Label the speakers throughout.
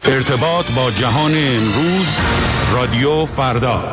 Speaker 1: ارتباط با جهان امروز، رادیو فردا.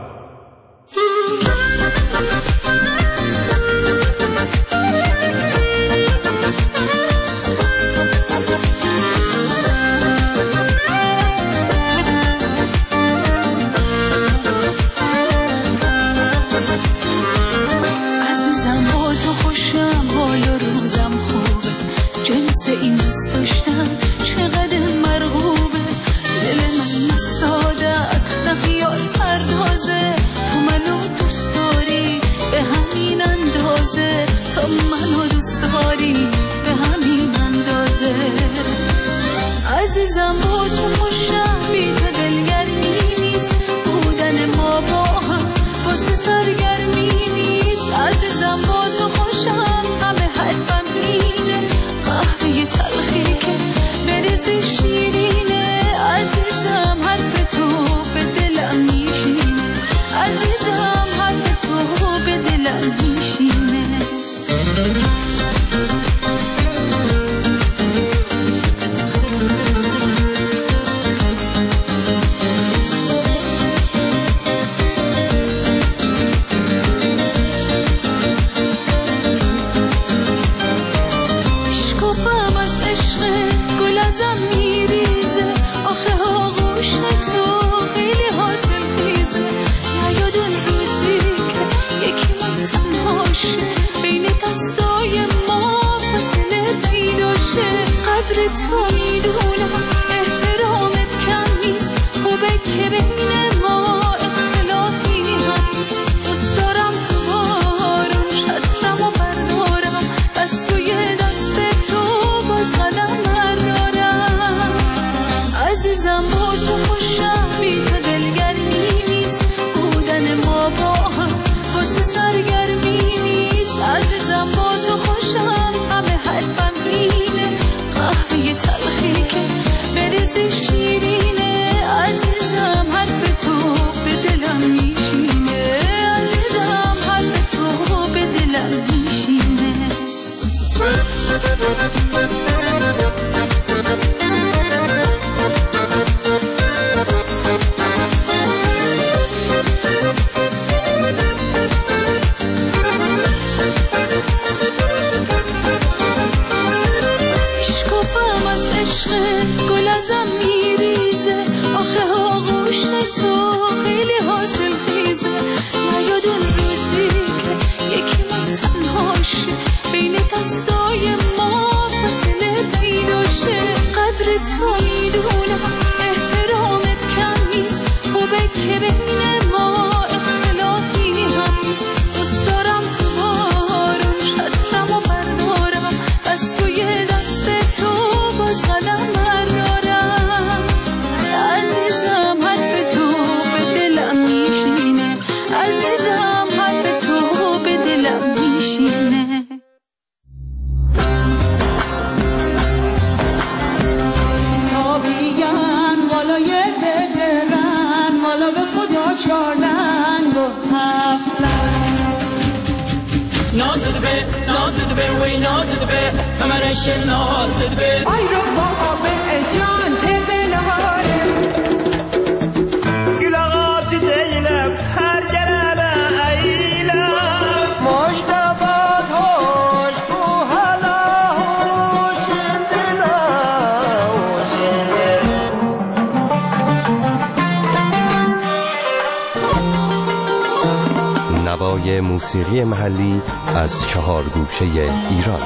Speaker 2: نوای موسیقی محلی از 4 گوشه ایران.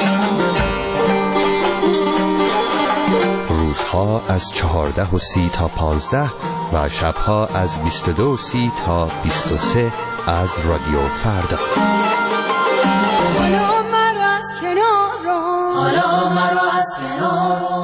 Speaker 2: روزها از 14:30 تا 15 و شبها از 22:30 تا 23 از رادیو فردا.
Speaker 3: حالا مرا از کنار رو، حالا مرا از کنار رو.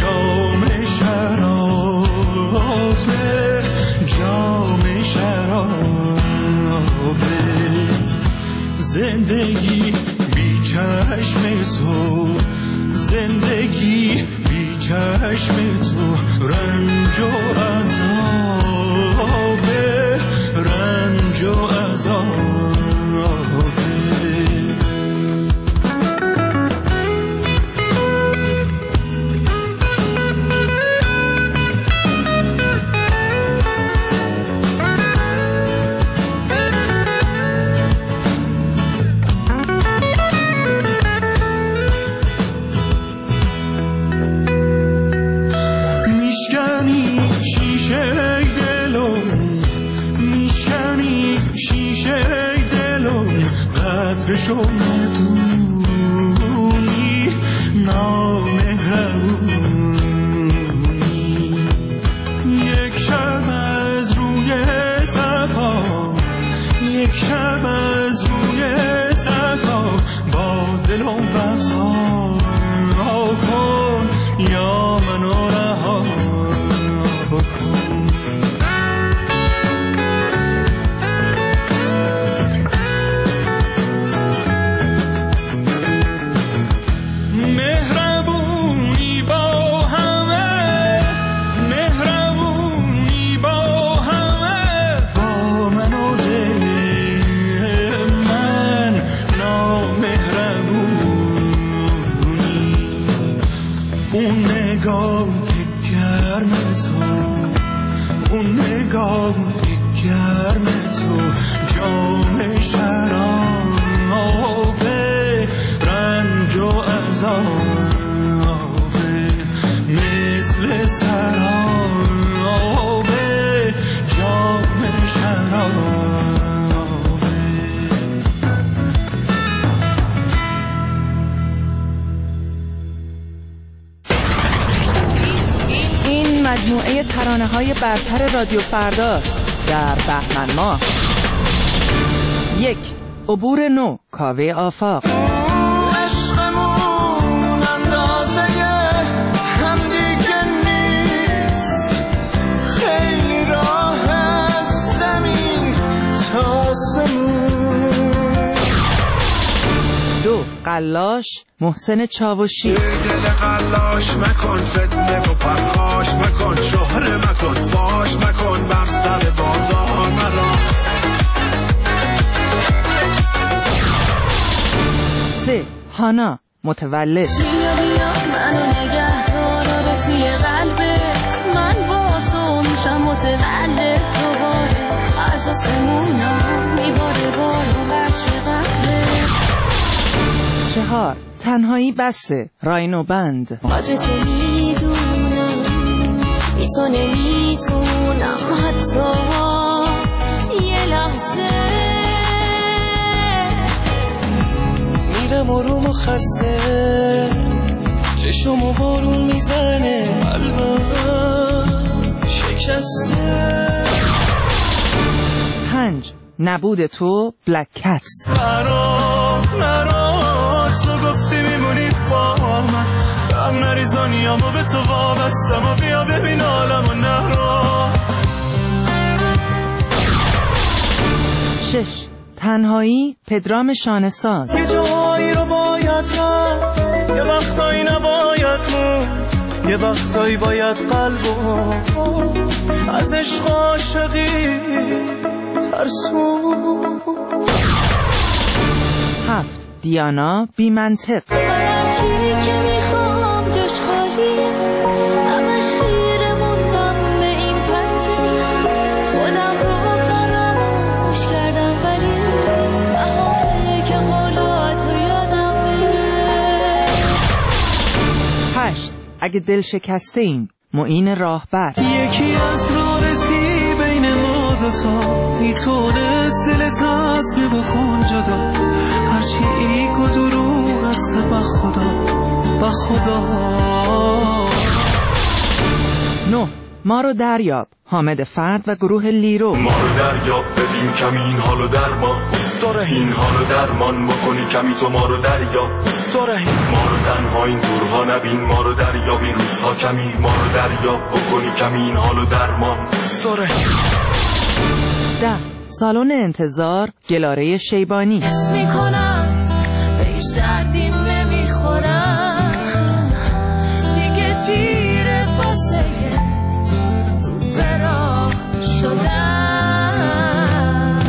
Speaker 4: جام شرابه، جام شرابه. زندگی بی چشم تو، زندگی بی چشم تو، رنج و عذابه، رنج و عذابه. قدرشو ندونی، نامهربونی. یک شب از روی صفا، یک شب از روی صفا، با دلم وفا کن یا منو رها کن. گرم تو، جام شرابه، رنج و عذابه، مثل سرابه، جام شرابه.
Speaker 5: این مجموعه ترانه‌های برتر رادیو فرداست در بهمن ماه. 1. عبور نو، کاوه آفاق.
Speaker 4: عشقمون اندازه هم دیگه نیست، خیلی راه از زمین تا آسمون.
Speaker 5: 2. قلاش، محسن چاوشی.
Speaker 4: دل قلاش مکن، فتنه و پرخاش مکن، شهره مکن، فاش مکن، بر سر بازار مرا.
Speaker 5: 3. هانا، متولد.
Speaker 3: بیا بیا منو نگه دار توی قلبت، من با تو میشم متولد دوباره، از آسمونا میباره بارو بچه قلبت.
Speaker 5: 4. تنهایی بسه، راینو بند.
Speaker 3: قدر تو میدونم، بی تو نمیتونم حتی یه لحظه.
Speaker 4: میرم آروم و خسته، چشمو بارون میزنه، قلبم شکسته.
Speaker 5: 5. نبود تو، بلک کتس.
Speaker 4: نرو تو گفتی میمونی با من، هم نریزانیامو به تو وابستم و بیا ببین عالمو نرو.
Speaker 5: 6. تنهایی، پدرام شانه‌ساز.
Speaker 4: یه جایی رو باید رفت، یه وقتایی نباید موند، یه وقتایی باید قلبو از عشق عاشقی ترسون.
Speaker 5: 7. دیانا، بی منطق.
Speaker 3: هرچی که میخوام جاش خالیه، همش خیره موندم به این پنجره، خودم رو فراموش کردم ولی بهاره که قولاتو یادم بره.
Speaker 5: 8. اگه دل شکسته ایم، معین راهبر.
Speaker 4: یکی از رارسی بین ما دوتا، میتونست دلت عزم بکن جدا، هرچی ایگ و دروغ است با خدا، با خدا.
Speaker 5: 9. ما رو دریاب، حامد فرد و گروه لیرو.
Speaker 4: ما رو دریاب بدیم کمی این حالو درمان، دوست داره این حالو درمان بکنی کمی تو ما رو دریاب، دوست داره ما رو تنها این دورها نبین، ما رو دریاب این روزها کمی، ما رو دریاب بکنی کمی این حالو درمان، دوست داره.
Speaker 5: سالن انتظار، گلاره شیبانی.
Speaker 3: حس میکنم به هیچ دردیم نمیخورم، دیگه دیره واسه رو برا شدم.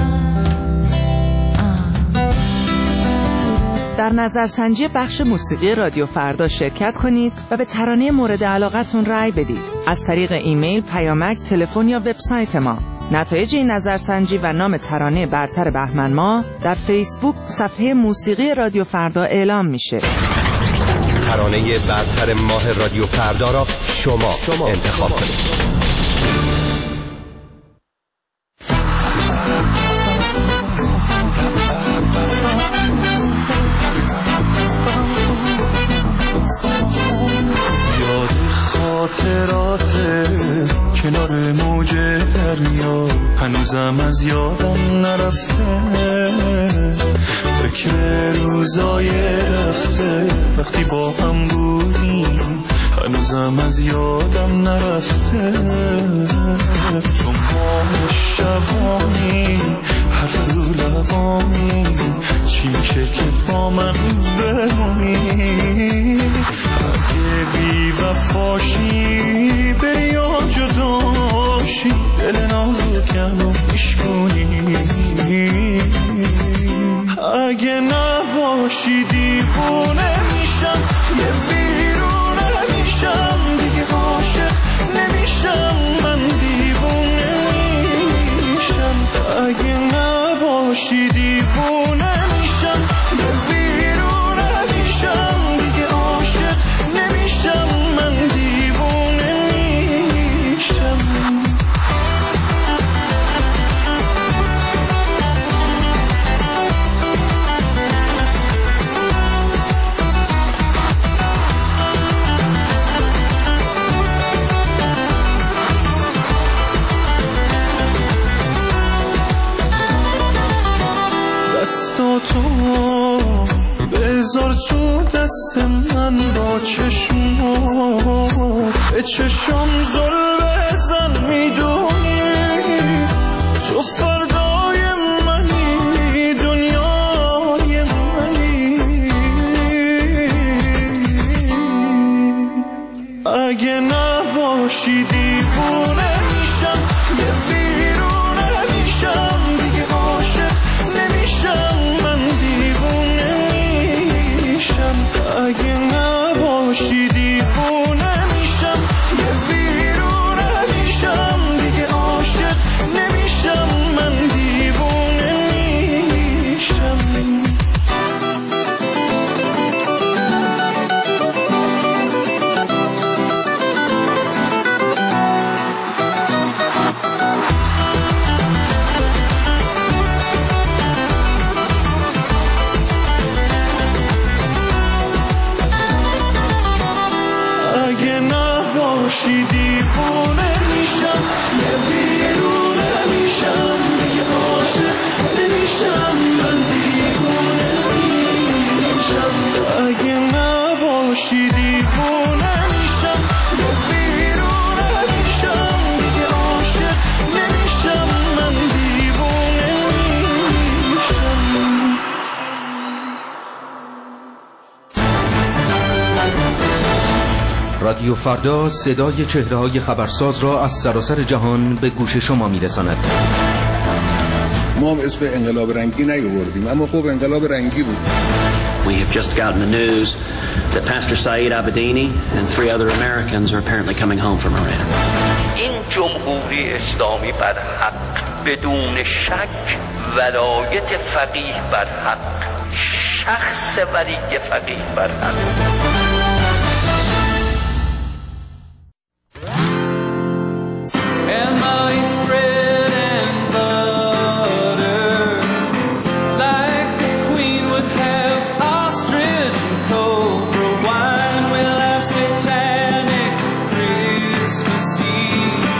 Speaker 5: در نظرسنجی بخش موسیقی رادیو فردا شرکت کنید و به ترانه مورد علاقتون رأی بدید از طریق ایمیل، پیامک، تلفن یا وبسایت ما. نتایج این نظرسنجی و نام ترانه برتر بهمن ماه در فیسبوک صفحه موسیقی رادیو فردا اعلام میشه.
Speaker 2: ترانه برتر ماه رادیو فردا را شما انتخاب کنید.
Speaker 4: خاطرات کنار موج دریا هنوزم از یادم نرفته، فکر روزای رفته وقتی با هم بودیم هنوزم از یادم نرفته. تو ماه شبانی حرف رو لبانی چی میشه که با من بمونی، اگه بی وفاشی بری یا جداشی دل نازکم رو میشکنی، اگه نباشی دیوونه میشم یه ویرونه میشم، دیگه عاشق نمیشم من دیوونه میشم، اگه نباشی دیوونه میشم یه ویرونه میشم، دیگه عاشق نمیشم من دیوونه میشم. دستاتو بذار تو دست من با چشمو به چشم زل بزن، میدونی تو فردای منی دنیای منی، اگه نباشی دیوونه میشم یه ویرونه میشم، دیگه عاشق نمیشم من دیوونه میشم، اگه نباشی دیوونه میشم یه ویرونه میشم، دیگه عاشق نمیشم من دیوونه میشم. اگه نباشی دیوونه میشم یه ویرونه میشم، دیگه عاشق نمیشم من دیوونه میشم، اگه نباشی دیوونه میشم یه ویرونه میشم، دیگه عاشق نمیشم من دیوونه میشم.
Speaker 1: رادیو فردا صدای چهره‌های خبرساز را از سراسر جهان به گوش شما می‌رساند.
Speaker 6: ما هم اسم انقلاب رنگی نیاوردیم، اما خب انقلاب رنگی بود.
Speaker 7: We have just gotten the news that Pastor Saeed Abedini and 3 other Americans are apparently coming home from Iran.
Speaker 8: این جمهوری اسلامی بر حق بدون شک ولایت فقیه بر حق، شخص ولی فقیه بر حق.
Speaker 4: Christmas Eve.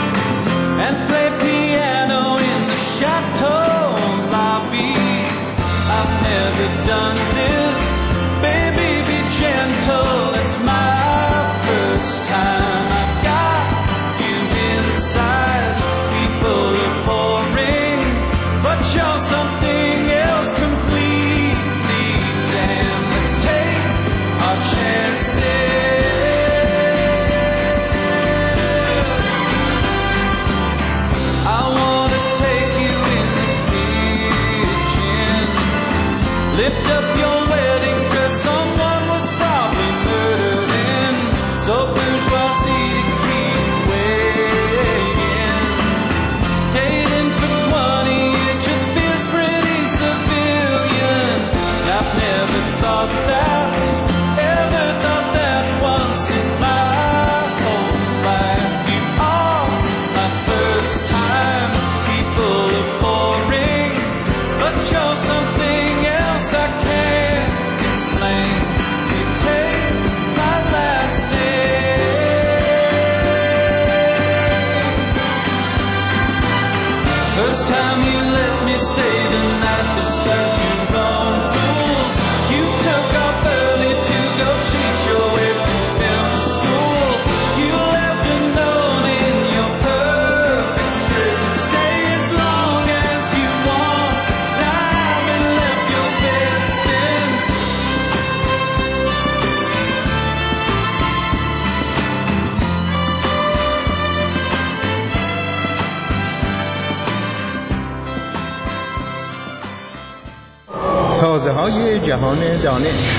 Speaker 1: صدای جهان دانش.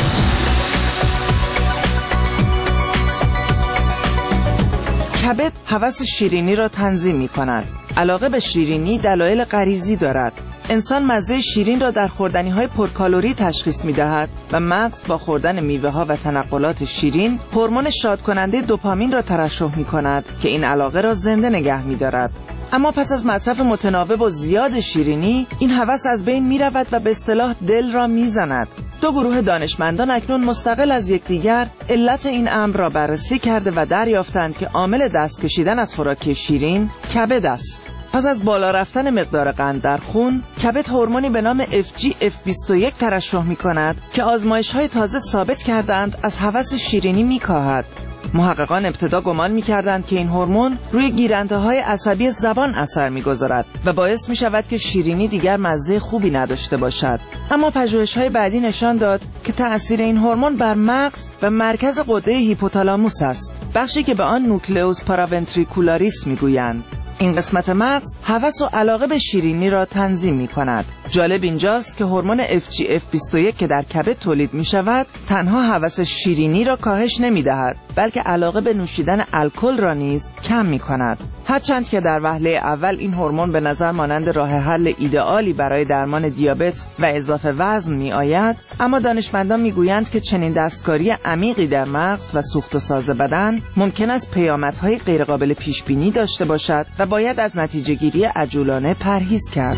Speaker 5: کبد هوس شیرینی را تنظیم می کند. علاقه به شیرینی دلایل غریزی دارد. انسان مزه شیرین را در خوردنی‌های پرکالری تشخیص می‌دهد و مغز با خوردن میوه‌ها و تنقلات شیرین هورمون شادکننده دوپامین را ترشح می‌کند که این علاقه را زنده نگه می‌دارد. اما پس از مصرف متناوب و زیاد شیرینی این هوس از بین می‌رود و به اصطلاح دل را می‌زند. دو گروه دانشمندان اکنون مستقل از یکدیگر علت این امر را بررسی کرده و دریافتند که عامل دست کشیدن از خوراک شیرین کبد است. پس از بالا رفتن مقدار قند در خون، کبد هورمونی به نام FGF21 ترشح می‌کند که آزمایش‌های تازه ثابت کردند از هوس شیرینی می‌کاهد. محققان ابتدا گمان می‌کردند که این هورمون روی گیرنده‌های عصبی زبان اثر می‌گذارد و باعث می‌شود که شیرینی دیگر مزه خوبی نداشته باشد. اما پژوهش‌های بعدی نشان داد که تأثیر این هورمون بر مغز و مرکز غده هیپوتالاموس است، بخشی که به آن نوکلئوس پاراونتریکولاریس می‌گویند. این قسمت مغز هوس و علاقه به شیرینی را تنظیم می کند. جالب اینجاست که هورمون FGF21 که در کبد تولید می شود تنها هوس شیرینی را کاهش نمی دهد، بلکه علاقه به نوشیدن الکل را نیز کم می کند. هرچند که در وهله اول این هورمون به نظر مانند راه حل ایدئالی برای درمان دیابت و اضافه وزن می آید، اما دانشمندان می گویند که چنین دستکاری عمیقی در مغز و سوخت و ساز بدن ممکن است پیامدهای غیرقابل پیش بینی داشته باشد و باید از نتیجه گیری عجولانه پرهیز کرد.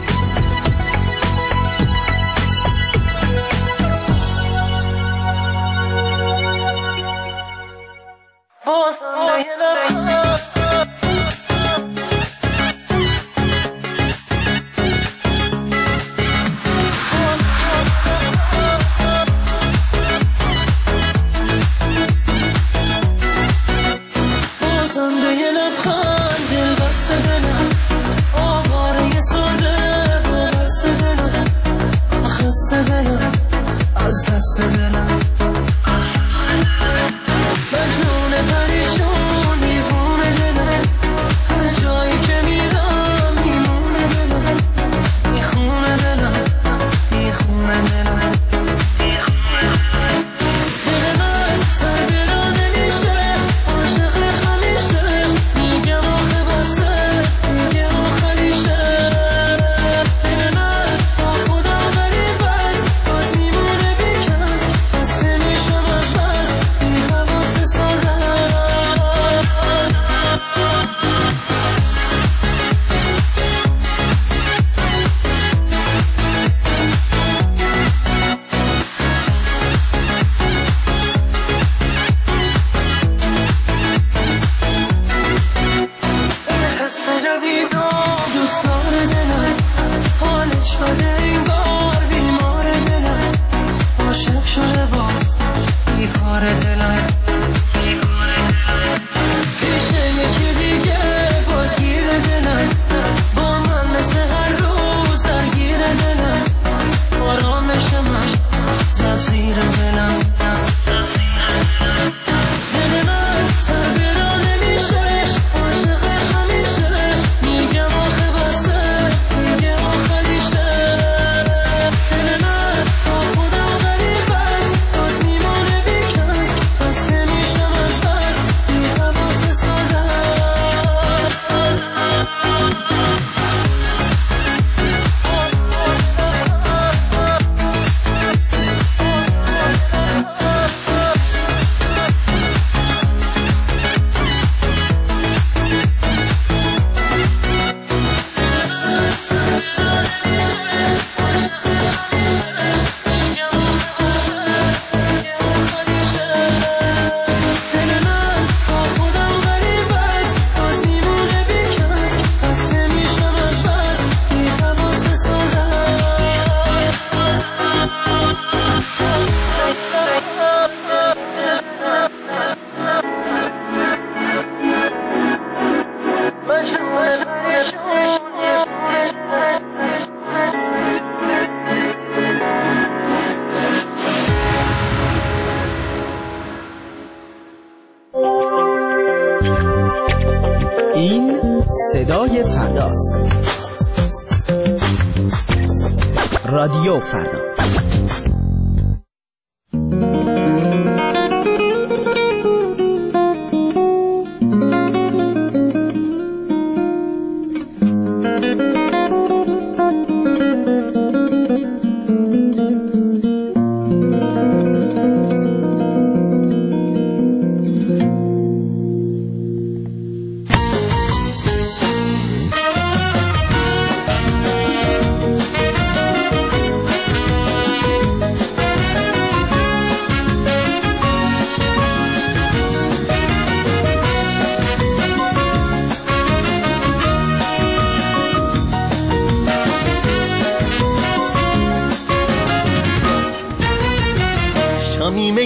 Speaker 9: این صدای فرداست. رادیو فردا.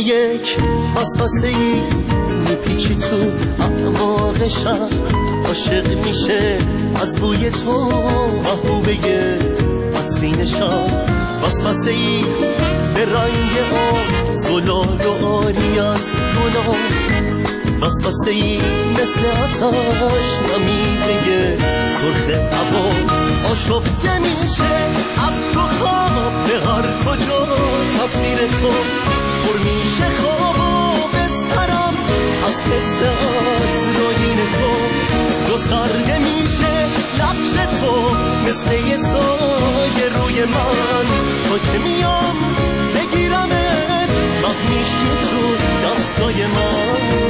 Speaker 10: یک وسوسه ای میپیچی تو اعماق شب، عاشق میشه از بوی تو محبوبه عطرین شب. وسوسه ای به رنگ آن زلال و آری از گناه، وسوسه ای مثل آتش نمیده سرخ هوا. آشفته میشه از تو خواب به هر کجا تصویر تو، پر میشه خواب و بسترم از حس عطرین تو. رو سرده میشه نقش تو مثل یه سایه روی من، تو که میام بگیرمت وقت میشی تو دستای من.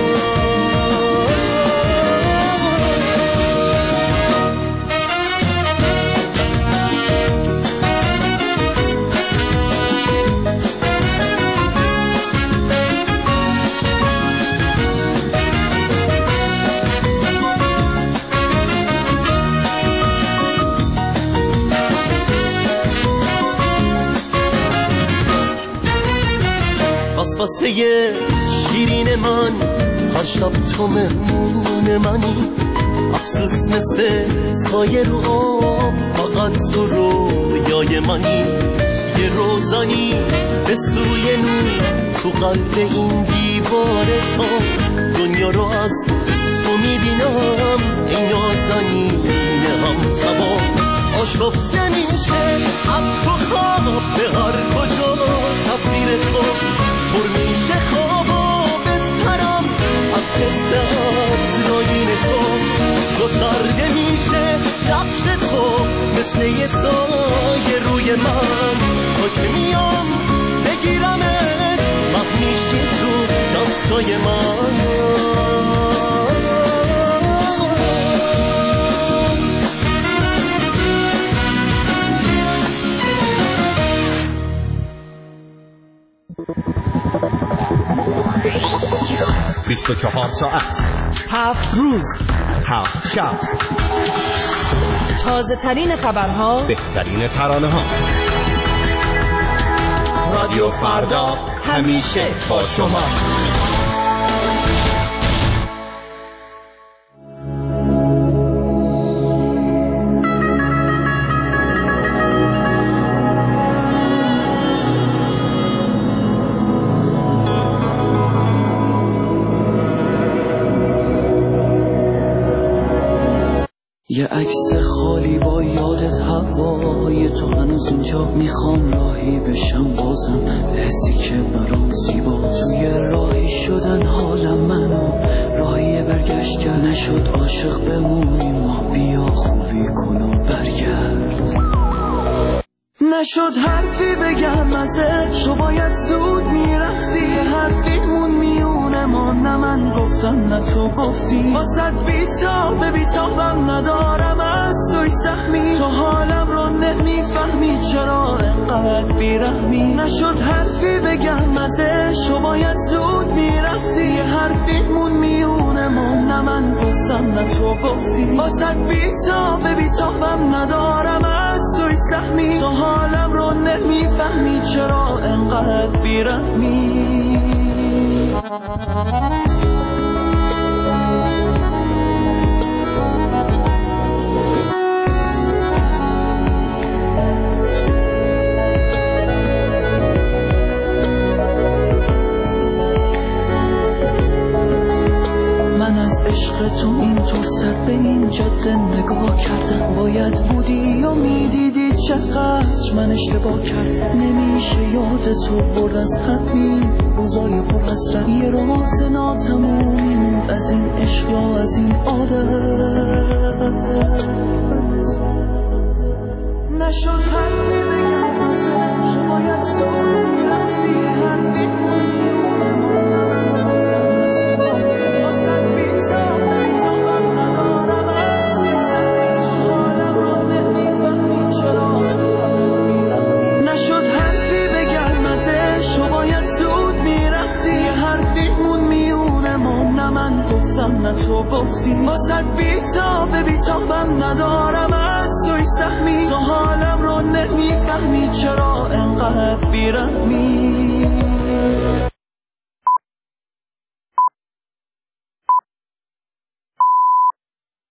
Speaker 10: واسه شیرین من هر شب تو مهمون منی، افسوس مثل سایه رو آب فقط تو رویای منی. یه روزانی به سوی نور تو قلب این دیوار تا، دنیا رو از تو میبینم ای نازنین هم تبا. آشفته میشه از تو خواب به هر کجا تصویر تو، پر میشه خواب و بسترم از حس عطرین تو. رو سرده میشه نقش تو مثل یه سایه روی من، تو که میام بگیرمت وقت میشی تو دستای من.
Speaker 9: بیست و 24 ساعت 7 روز 7 شب،
Speaker 5: تازه ترین خبرها،
Speaker 9: بهترین ترانه ها. رادیو فردا همیشه با شماست.
Speaker 11: یه عکس خالی با یادت هوای تو، هنوز اینجا میخوام راهی بشم بازم به حسی که برام زیباست. توی راهی شدن حالم منو راهی برگشت کرد، نشد عاشق بمونیم ما، بیا خوبی کن و برگرد. نشد حرفی بگم ازش، و باید زود میرفتی، حرفیمون میونه ما، نه من گفتم نه تو گفتی. واسد بیتابم ندارم از توی سهمی، تو حالم رو نمیفهمی چرا انقدر بیرحمی. نشد حرفی بگم ازش، و باید زود میرفتی، حرفیمون میونه ما، نه من گفتم نه تو گفتی. واسد بیتابم ندارم از توی سهمی، تو حالم رو نمیفهمی چرا انقدر بیرحمی. من از عشق تو این تو سر به این جاده نگاه کردم، باید بودی و میدیدی چقدر من اشتباه کردم. نمیشه یاد تو برد از همین روزای پر حسرت، یه راز ناتمومی موند از این عشق یا از این عادت. نشد حرفی بگم ازش، باید زود میرفتی، حرفی نه تو گفتی. واسد بیتابم ندارم از توی سهمی، تو حالم رو نمیفهمی چرا انقدر بیرحمی.